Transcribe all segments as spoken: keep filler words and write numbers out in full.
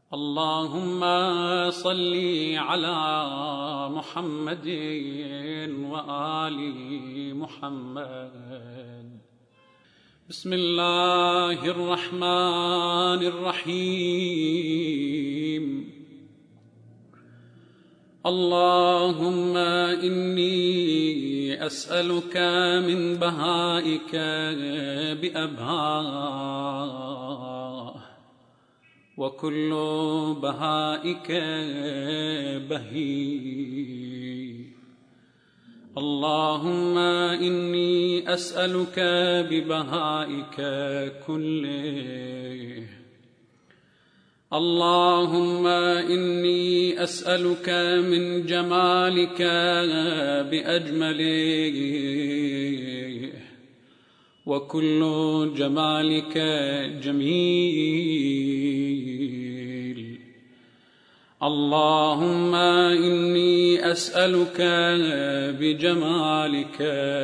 اللهم صل على محمد وآل محمد. بسم الله الرحمن الرحيم. اللهم إني أسألك من بهائك بأبهاه، وكل بهائك بهي. اللهم إني أسألك ببهائك كله. اللهم إني أسألك من جمالك بأجمله، وكل جمالك جميل. اللهم إني أسألك بجمالك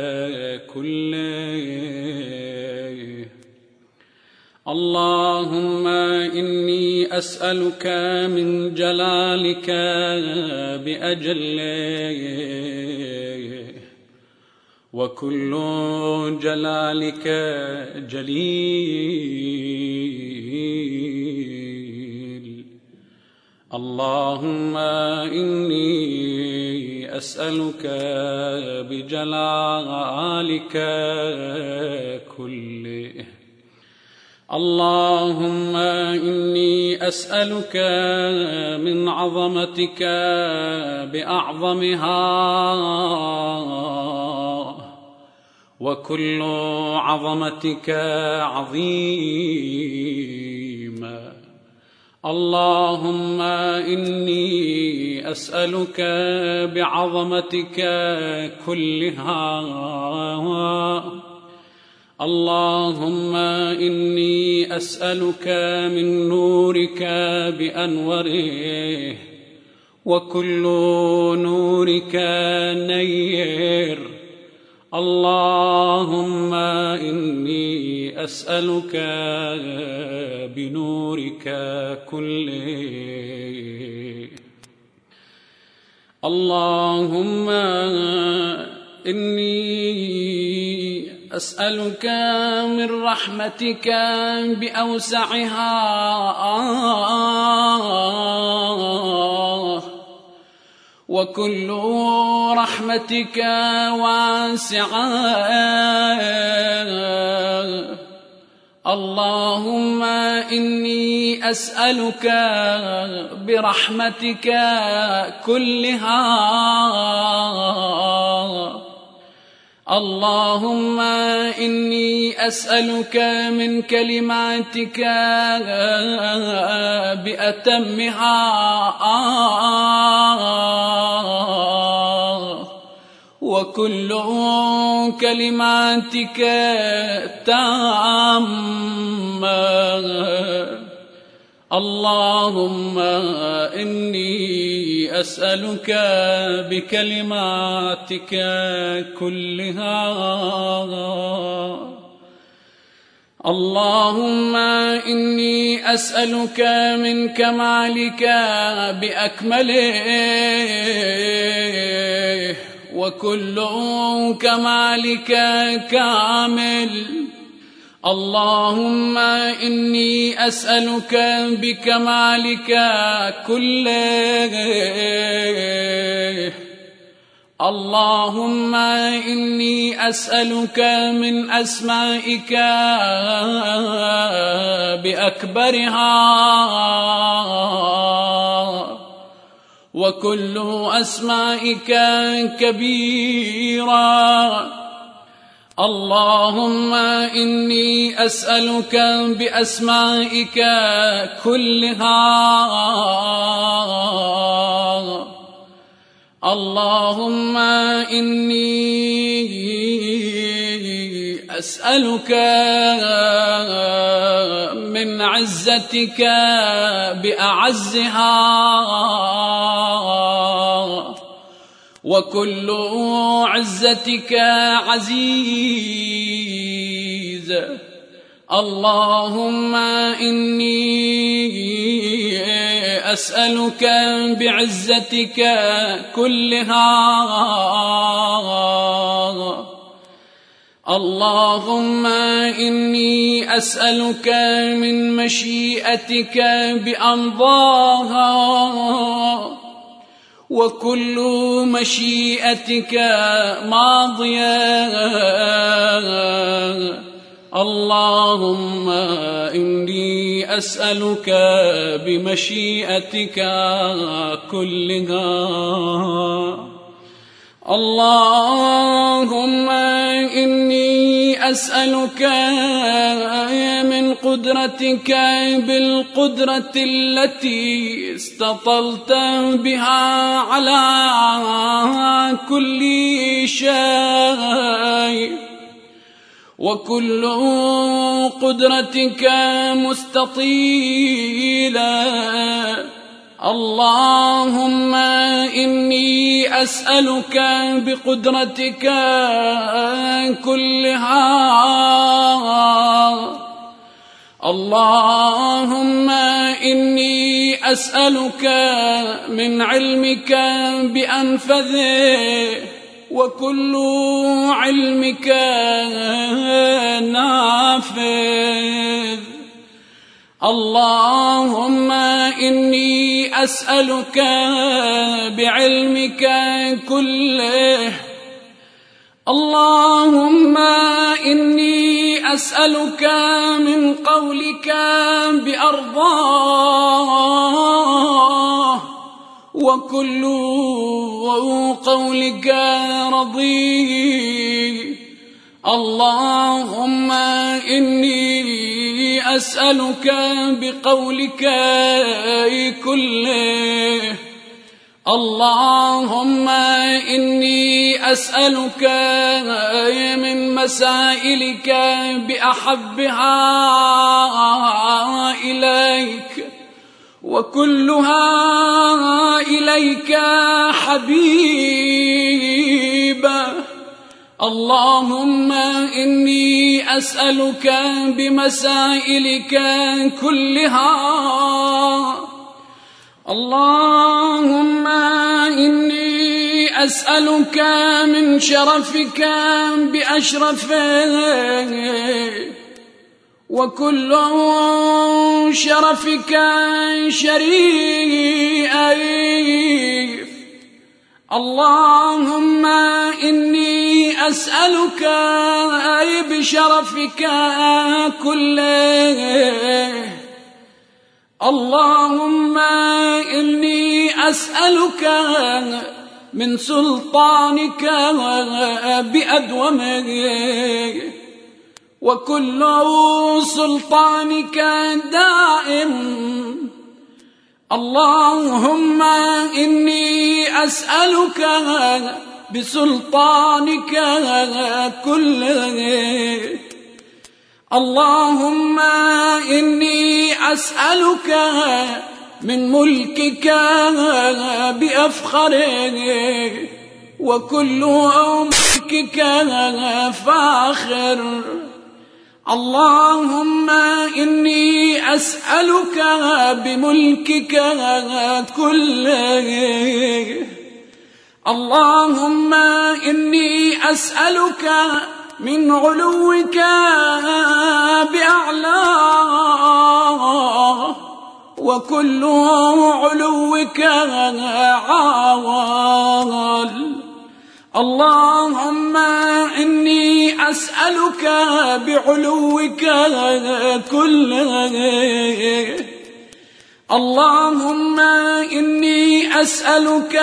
كله. اللهم إني أسألك من جلالك بأجله، وكل جلالك جليل. اللهم إني أسألك بجلالك كله. اللهم إني أسألك من عظمتك بأعظمها، وكل عظمتك عظيمة. اللهم إني أسألك بعظمتك كلها. اللهم إني أسألك من نورك بأنوره، وكل نورك نير. اللهم إني أسألك بنورك كله. اللهم إني أسألك من رحمتك بأوسعها، وكل رحمتك واسعة. اللهم إني أسألك برحمتك كلها. اللهم إني أسألك من كلماتك بأتمها، وكل كلماتك تامة. اللهم إني أسألك بكلماتك كلها. اللهم إني أسألك من كمالك بأكمله، وكل كمالك كامل. اللهم إني أسألك بكمالك كله. اللهم إني أسألك من أسمائك بأكبرها، وكل أسمائك كبيرة. اللهم إني أسألك بأسمائك كلها. اللهم إني أسألك من عزتك بأعزها، وكل عزتك عزيز. اللهم إني أسألك بعزتك كلها اللهم إني أسألك من مشيئتك بأمضاها وكل مشيئتك ماضية اللهم إني أسألك بمشيئتك كلها اللهم إني أسألك من قدرتك بالقدرة التي استطلت بها على كل شيء وكل قدرتك مستطيلة اللهم إني أسألك بقدرتك كلها اللهم إني أسألك من علمك بأنفذه وكل علمك نافذ اللهم إني أسألك بعلمك كله اللهم إني أسألك من قولك بأرضاه وكل قولك رضي اللهم إني أسألك بقولك كله اللهم إني أسألك من مسائلك بأحبها إليك وكلها إليك حبيبة اللهم إني أسألك بمسائلك كلها اللهم إني أسألك من شرفك بأشرفه وكل شرفك شريف اللهم إني أسألك بشرفك كله اللهم إني أسألك من سلطانك بأدومه وكل سلطانك دائم اللهم إني أسألك بسلطانك كله اللهم إني أسألك من ملكك بأفخره وكل ملكك فاخر اللهم إني أسألك بملكك كله اللهم إني أسألك من علوك بأعلاه وكل علوك عال اللهم إني أسألك بعلوك كله اللهم إني أسألك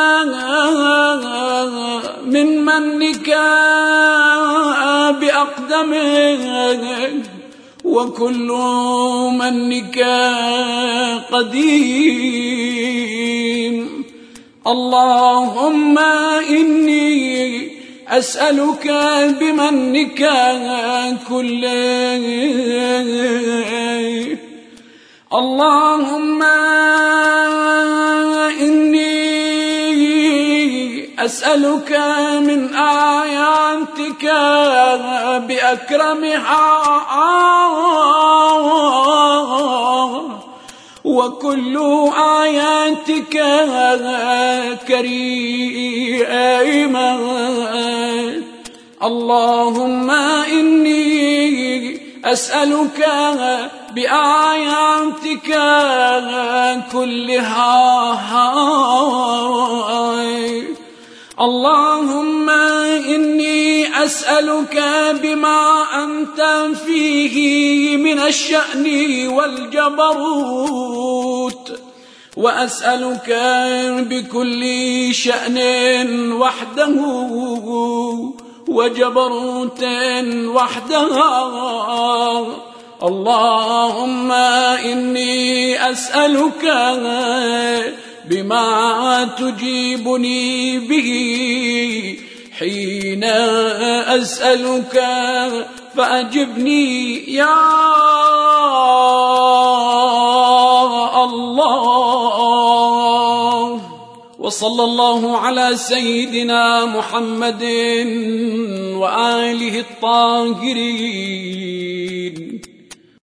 من منك بأقدمه وكل منك قديم اللهم إني أسألك بمنك كله اللهم إني أسألك من آياتك بأكرمها وكل آياتك كريمة. اللهم إني أسألك بآياتك كلها. اللهم إني أسألك بما أنت فيه من الشأن والجبروت، وأسألك بكل شأن وحده وجبروت وحدها. اللهم إني أسألك بما تجيبني به حين أسألك فأجبني يا الله. وصلى الله على سيدنا محمد وآله الطاهرين.